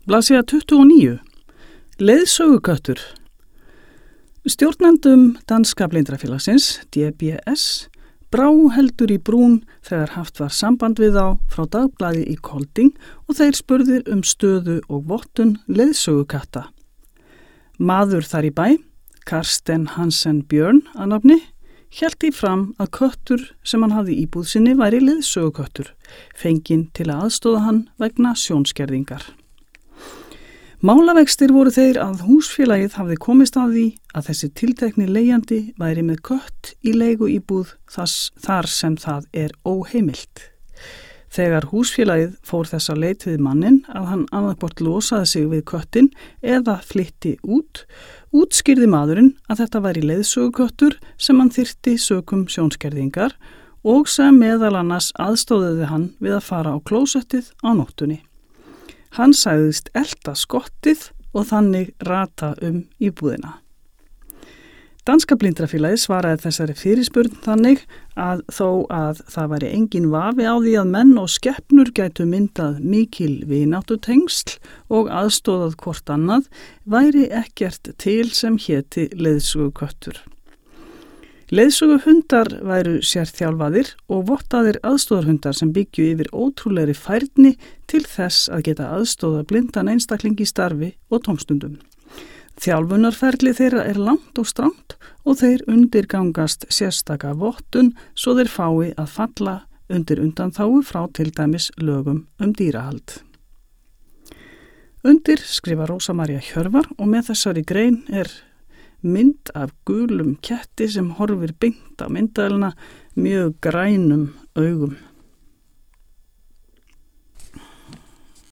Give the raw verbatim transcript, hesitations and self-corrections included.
Blaðsíða tuttugu og níu. Leiðsöguköttur. Stjórnendum Danska blindrafélagsins, D B S, brá heldur í brún þegar haft var samband við þá frá dagblaði í Kolding og þeir spurðir um stöðu og vottun leiðsögukatta. Maður þar í bæ, Karsten Hansen Björn að nafni, hélt í fram að köttur sem hann hafði í íbúð sinni væri leiðsöguköttur, fenginn til að aðstoða hann vegna sjónskerðingar. Málavextir voru þeir að húsfélagið hafði komist að því að þessi tiltekni leigjandi væri með kött í leigu íbúð þess, þar sem það er óheimilt. Þegar húsfélagið fór þess að leit við mannin að hann annarkvort losaði sig við köttin eða flytti út, útskýrði maðurinn að þetta væri leiðsöguköttur sem hann þyrfti sökum sjónskerðingar og sem meðal annars aðstóðiði hann við að fara á klósettið á nóttunni. Hann sagðist elta skottið og þannig rata um íbúðina. Danska blindrafélagið svaraði þessari fyrirspurn þannig að þó að það væri engin vafi á því að menn og skepnur gætu myndað mikil vináttutengsl og aðstóðað hvort annað, væri ekkert til sem héti leiðsöguköttur. Leiðsöguhundar væru sérþjálfaðir og vottaðir aðstóðarhundar sem byggju yfir ótrúlegri færni til þess að geta aðstóða blindan einstakling í starfi og tómstundum. Þjálfunarferli þeirra er langt og strangt og þeir undirgangast sérstaka vottun svo þeir fái að falla undir undanþágu frá til dæmis lögum um dýrahald. Undir skrifa Rósa María Hjörvar og með þessari grein er mynd af gulum ketti sem horfir beint á myndaðilina mjög grænum augum.